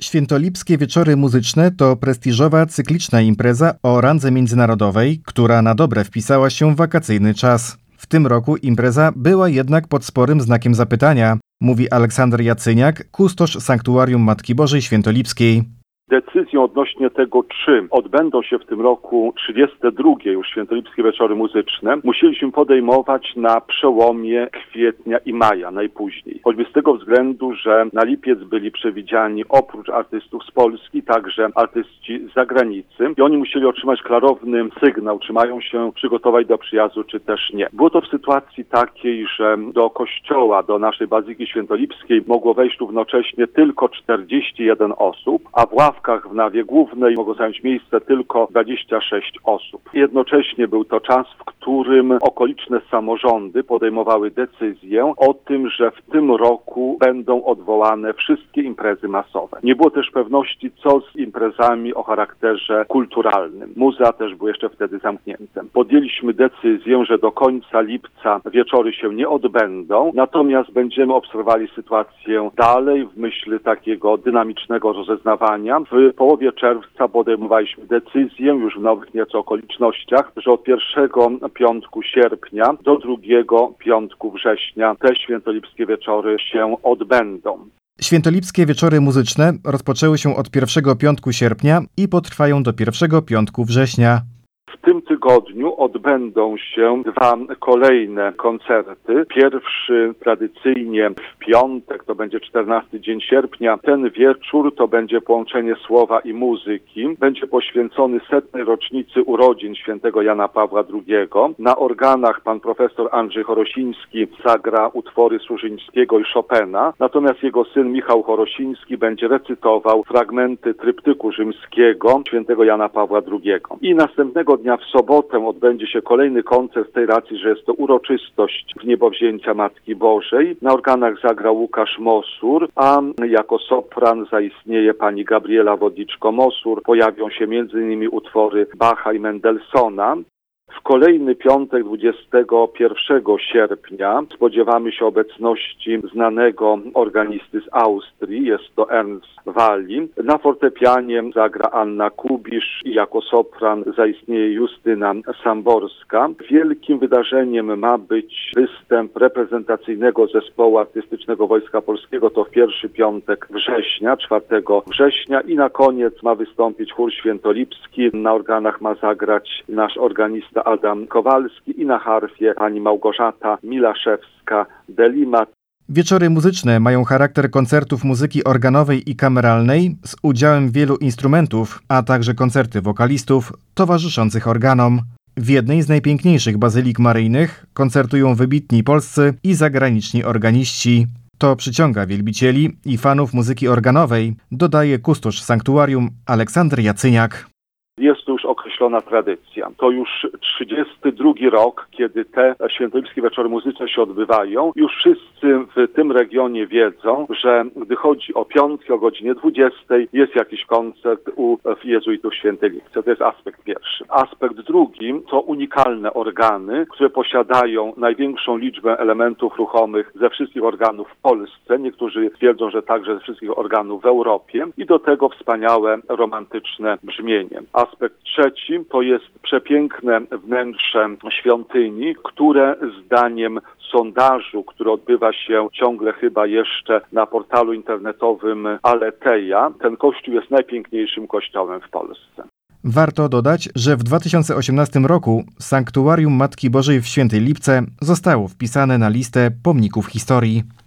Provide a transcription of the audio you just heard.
Świętolipskie Wieczory Muzyczne to prestiżowa, cykliczna impreza o randze międzynarodowej, która na dobre wpisała się w wakacyjny czas. W tym roku impreza była jednak pod sporym znakiem zapytania, mówi Aleksander Jacyniak, kustosz Sanktuarium Matki Bożej Świętolipskiej. Decyzją odnośnie tego, czy odbędą się w tym roku 32. już Świętolipskie Wieczory Muzyczne, musieliśmy podejmować na przełomie kwietnia i maja najpóźniej. Choćby z tego względu, że na lipiec byli przewidziani oprócz artystów z Polski także artyści z zagranicy i oni musieli otrzymać klarowny sygnał, czy mają się przygotować do przyjazdu, czy też nie. Było to w sytuacji takiej, że do kościoła, do naszej Bazyliki Świętolipskiej mogło wejść równocześnie tylko 41 osób, a w ławkach w nawie głównej mogło zająć miejsce tylko 26 osób. Jednocześnie był to czas, w którym okoliczne samorządy podejmowały decyzję o tym, że w tym roku będą odwołane wszystkie imprezy masowe. Nie było też pewności, co z imprezami o charakterze kulturalnym. Muzea też były jeszcze wtedy zamknięte. Podjęliśmy decyzję, że do końca lipca wieczory się nie odbędą, natomiast będziemy obserwowali sytuację dalej w myśl takiego dynamicznego rozeznawania. W połowie czerwca podejmowaliśmy decyzję już w nowych nieco okolicznościach, że od pierwszego piątku sierpnia do drugiego piątku września te świętolipskie wieczory się odbędą. Świętolipskie Wieczory Muzyczne rozpoczęły się od pierwszego piątku sierpnia i potrwają do pierwszego piątku września. W tym tygodniu odbędą się dwa kolejne koncerty. Pierwszy tradycyjnie w piątek, to będzie 14 dzień sierpnia. Ten wieczór to będzie połączenie słowa i muzyki. Będzie poświęcony 100. rocznicy urodzin świętego Jana Pawła II. Na organach pan profesor Andrzej Chorosiński zagra utwory Służyńskiego i Chopina. Natomiast jego syn Michał Chorosiński będzie recytował fragmenty tryptyku rzymskiego świętego Jana Pawła II. I następnego dnia w sobotę odbędzie się kolejny koncert z tej racji, że jest to uroczystość Wniebowzięcia Matki Bożej. Na organach zagra Łukasz Mosur, a jako sopran zaistnieje pani Gabriela Wodniczko-Mosur. Pojawią się m.in. utwory Bacha i Mendelssohna. W kolejny piątek, 21 sierpnia, spodziewamy się obecności znanego organisty z Austrii, jest to Ernst Walli. Na fortepianie zagra Anna Kubisz i jako sopran zaistnieje Justyna Samborska. Wielkim wydarzeniem ma być występ reprezentacyjnego zespołu artystycznego Wojska Polskiego, to w pierwszy piątek września, 4 września i na koniec ma wystąpić chór świętolipski. Na organach ma zagrać nasz organista Adam Kowalski i na harfie pani Małgorzata Milaszewska-Delima. Wieczory muzyczne mają charakter koncertów muzyki organowej i kameralnej z udziałem wielu instrumentów, a także koncerty wokalistów towarzyszących organom. W jednej z najpiękniejszych bazylik maryjnych koncertują wybitni polscy i zagraniczni organiści. To przyciąga wielbicieli i fanów muzyki organowej, dodaje kustosz sanktuarium Aleksander Jacyniak. Jest to już określona tradycja. To już 32 rok, kiedy te świętolipskie wieczory muzyczne się odbywają. Już wszyscy w tym regionie wiedzą, że gdy chodzi o piątki o godzinie 20 jest jakiś koncert u jezuitów w Świętej Lipce. To jest aspekt pierwszy. Aspekt drugi to unikalne organy, które posiadają największą liczbę elementów ruchomych ze wszystkich organów w Polsce. Niektórzy twierdzą, że także ze wszystkich organów w Europie. I do tego wspaniałe, romantyczne brzmienie. Aspekt trzeci to jest przepiękne wnętrze świątyni, które zdaniem sondażu, który odbywa się ciągle chyba jeszcze na portalu internetowym Aleteja, ten kościół jest najpiękniejszym kościołem w Polsce. Warto dodać, że w 2018 roku Sanktuarium Matki Bożej w Świętej Lipce zostało wpisane na listę pomników historii.